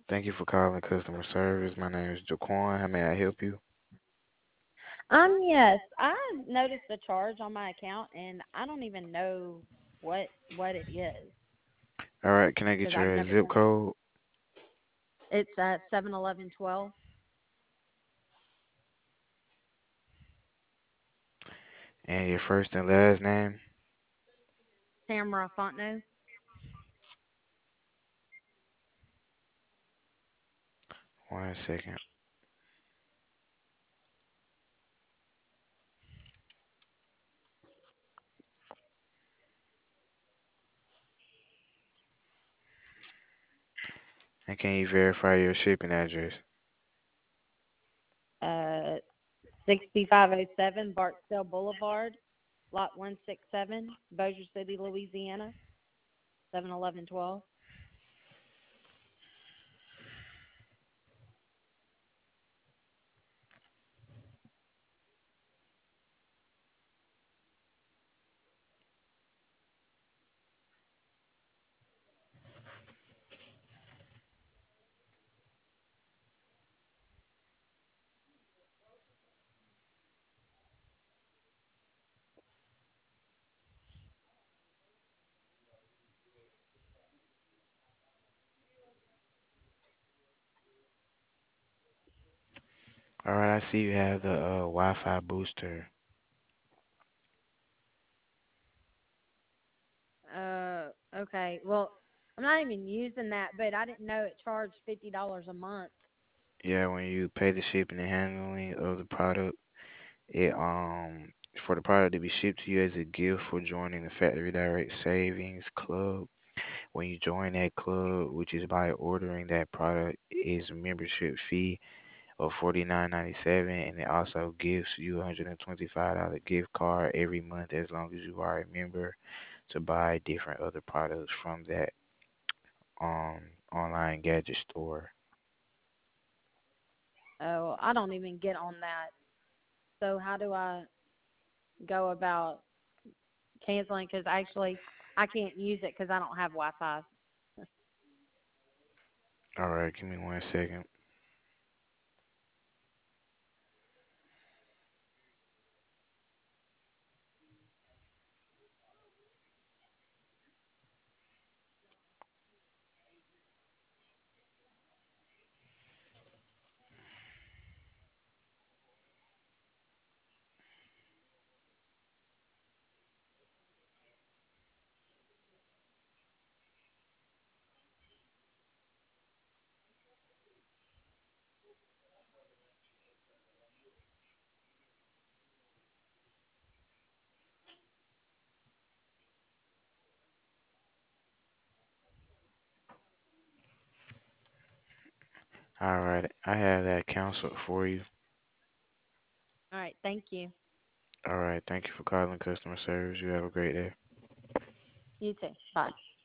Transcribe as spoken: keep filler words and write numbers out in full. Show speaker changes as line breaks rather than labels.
Thank you for calling customer service. My name is Jaquan. How may I help you?
Um, yes, I noticed a charge on my account, and I don't even know what what it is
All right, can I get
because I've
your
never
zip
done.
code
It's at seven eleven twelve
and your first and last name?
Tamara Fontenot.
One second. And can you verify your shipping address?
Uh, sixty-five oh seven Barksdale Boulevard, Lot one six seven, Bossier City, Louisiana, seven eleven twelve.
All right, I see you have the uh, Wi-Fi booster.
Uh, okay. Well, I'm not even using that, but I didn't know it charged fifty dollars a month.
Yeah, when you pay the shipping and handling of the product, it um for the product to be shipped to you as a gift for joining the Factory Direct Savings Club. When you join that club, which is by ordering that product, is membership fee of forty nine ninety seven, and it also gives you a hundred and twenty five dollar gift card every month as long as you are a member to buy different other products from that um online gadget store.
Oh, I don't even get on that. So how do I go about canceling? Because actually, I can't use it because I don't have Wi-Fi.
All right, give me one second. All right, I have that canceled for you.
All right, thank you.
All right, thank you for calling customer service. You have a great day.
You too. Bye.